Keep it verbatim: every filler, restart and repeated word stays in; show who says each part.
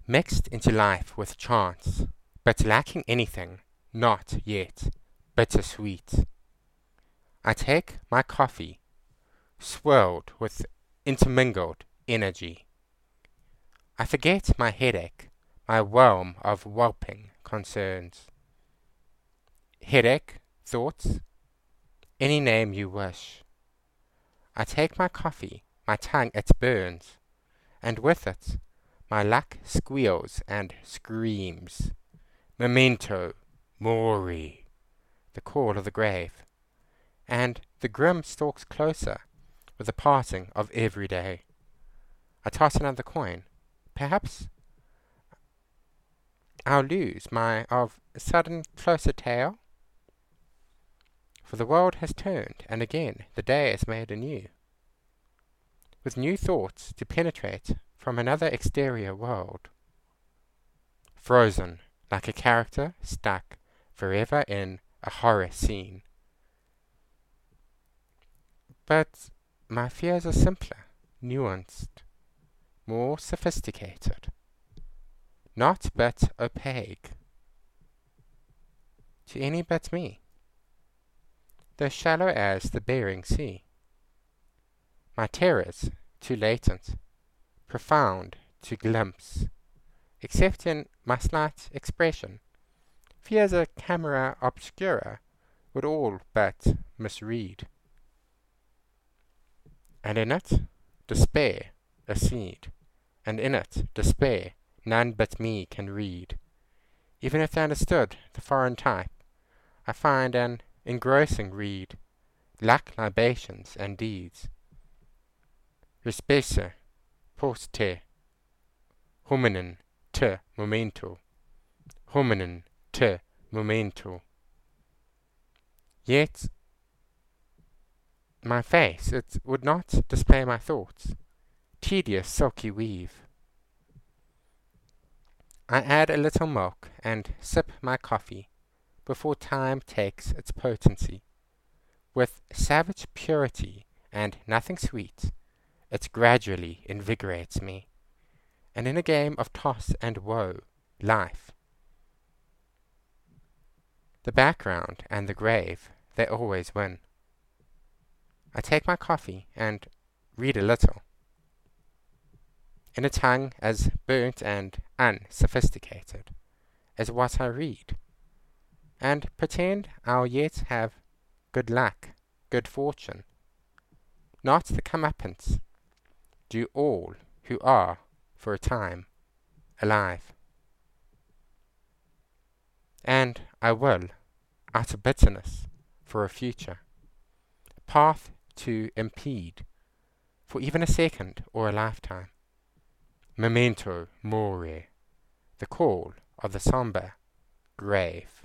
Speaker 1: mixed into life with chance, but lacking anything, not yet bitter-sweet. I take my coffee, swirled with intermingled energy. I forget my headache, my whelm of whelping concerns. Headache, thoughts, any name you wish. I take my coffee, my tongue it burns, and with it my luck squeals and screams. Memento mori, the call of the grave, and the grim stalks closer with the parting of every day. I toss another coin. Perhaps I'll lose my of sudden closer tale, for the world has turned, and again the day is made anew, with new thoughts to penetrate from another exterior world, frozen like a character stuck forever in a horror scene. But my fears are simpler, nuanced, more sophisticated, not but opaque to any but me, though shallow as the Bering Sea. My terrors too latent, profound to glimpse, except in my slight expression, fears a camera obscura would all but misread, and in it despair a seed, and in it despair none but me can read. Even if they understood the foreign type, I find an engrossing read, luck, libations, and deeds. Respesse post te, hominin te momento, hominin te momento. Yet my face, it would not display my thoughts, tedious silky weave. I add a little milk and sip my coffee before time takes its potency. With savage purity and nothing sweet, it gradually invigorates me, and in a game of toss and woe, life, the background and the grave, they always win. I take my coffee and read a little, in a tongue as burnt and unsophisticated as what I read, and pretend I'll yet have good luck, good fortune, not the comeuppance due all who are, for a time, alive. And I will, out of bitterness, for a future, path to impede, for even a second or a lifetime. Memento mori, the call of the sombre grave.